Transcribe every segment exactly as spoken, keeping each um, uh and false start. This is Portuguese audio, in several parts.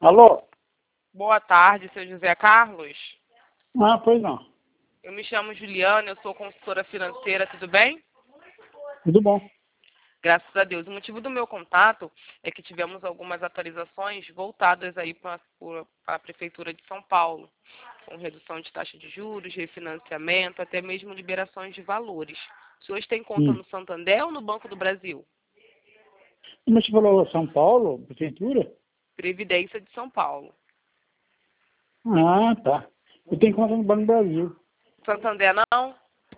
Alô? Boa tarde, seu José Carlos. Ah, pois não. Eu me chamo Juliana, eu sou consultora financeira, tudo bem? Tudo bom. Graças a Deus. O motivo do meu contato é que tivemos algumas atualizações voltadas aí para a Prefeitura de São Paulo, com redução de taxa de juros, refinanciamento, até mesmo liberações de valores. Os senhores têm conta Hum. no Santander ou no Banco do Brasil? Mas você falou São Paulo, prefeitura? Previdência de São Paulo. Ah, tá. Eu tenho conta no Banco do Brasil. Santander não?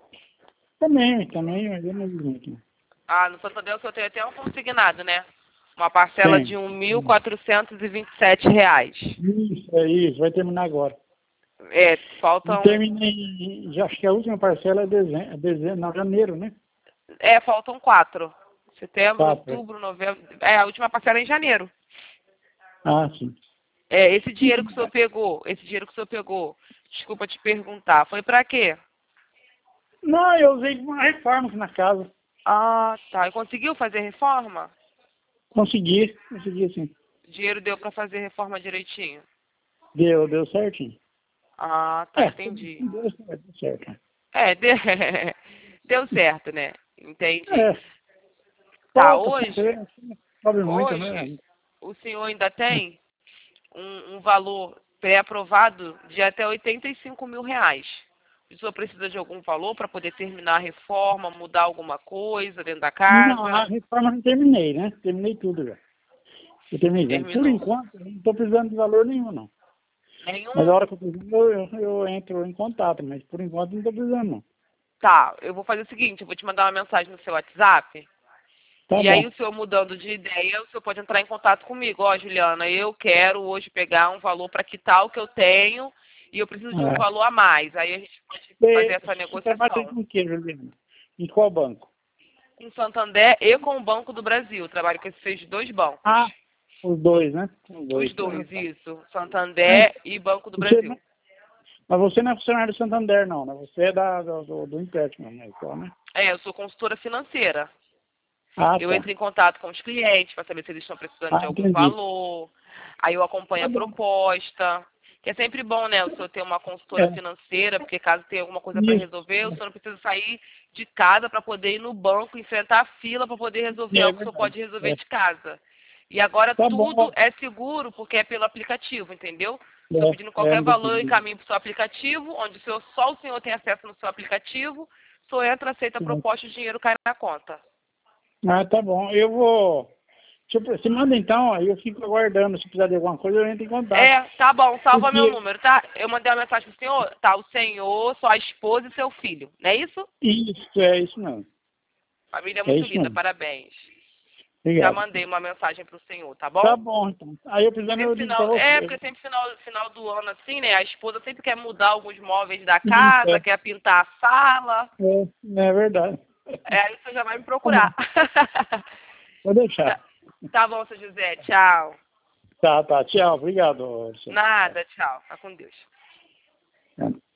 Também, também, mas eu não vi aqui. Ah, no Santander o senhor tem até um consignado, né? Uma parcela de Tem. um mil quatrocentos e vinte e sete reais. Isso, é isso, vai terminar agora. É, Eu faltam... terminei, já acho que a última parcela é dezembro, é dezembro não, janeiro, né? É, faltam quatro. Setembro, Quatro. É. outubro, novembro... É, a última parcela é em janeiro. Ah, sim. É, esse dinheiro que o senhor pegou, esse dinheiro que o senhor pegou, desculpa te perguntar, foi pra quê? Não, eu usei uma reforma aqui na casa. Ah, tá. E conseguiu fazer reforma? Consegui, consegui sim. O dinheiro deu pra fazer reforma direitinho? Deu, deu certinho. Ah, tá, É, entendi. deu certo, deu certo. É, de- deu certo, né? Entendi. É, Tá, falta, hoje, falta, sobe muito, hoje, né? o senhor ainda tem um, um valor pré-aprovado de até oitenta e cinco mil reais. O senhor precisa de algum valor para poder terminar a reforma, mudar alguma coisa dentro da Não, a casa? reforma não terminei, né? Terminei tudo já. Eu terminei já. Por Terminou. enquanto, eu não estou precisando de valor nenhum, não. Mas a Nenhum? hora que eu preciso, eu, eu, eu entro em contato, mas por enquanto não estou precisando, não. Tá, eu vou fazer o seguinte, eu vou te mandar uma mensagem no seu WhatsApp. Tá E aí bom. o senhor mudando de ideia, o senhor pode entrar em contato comigo. Ó, Juliana, eu quero hoje pegar um valor para quitar o que eu tenho e eu preciso de um É. valor a mais. Aí a gente pode fazer Você, essa você trabalha negociação. com o quê, Juliana? Em qual banco? Com Santander e com o Banco do Brasil. Eu trabalho com esses dois bancos. Ah, os dois, né? Os Os dois. Ah, dois, tá. isso. Mas Santander e Banco do você, Brasil. não- mas você não é funcionário do Santander, não, né? Você é da, do, do, do empréstimo, né? Só, né? É, eu sou consultora financeira. Ah, Eu tá. entro em contato com os clientes para saber se eles estão precisando de Ah, algum entendi. valor. Aí eu acompanho Tá a bom. proposta. Que é sempre bom, né, o senhor ter uma consultora É, financeira, porque caso tenha alguma coisa para isso. resolver, o senhor não precisa sair de casa para poder ir no banco, enfrentar a fila para poder resolver É algo que o senhor verdade. pode resolver É. de casa. E agora Tá bom. tudo é seguro porque é pelo aplicativo, entendeu? O senhor pedindo É, é, qualquer não valor eu entendi. encaminho para o seu aplicativo, onde o senhor, só o senhor tem acesso no seu aplicativo, o senhor entra, aceita a proposta e o dinheiro cai na conta. Ah, tá bom. Eu vou. Deixa eu- Você manda então, aí eu fico aguardando. Se precisar de alguma coisa, eu entro em contato. É, tá bom, salva meu Porque número, tá? Eu mandei uma mensagem pro senhor, tá? O senhor, sua esposa e seu filho, não é isso? isso, é isso mesmo. Família É muito isso linda, mesmo. parabéns. Já Obrigado. mandei uma mensagem pro senhor, tá Tá bom? bom, então. Aí eu precisando, eu Sempre ligo pra final, é, você. porque sempre final, final do ano assim, né? A esposa sempre quer mudar alguns móveis da Isso, casa, é. quer pintar a sala. É, é verdade. É, aí você já vai me Tá bom. procurar. Vou deixar. tá, tá bom, seu José, tchau. Tá, tá. Tchau. Obrigado, Luciano. Nada, tchau. Tá com Deus. É.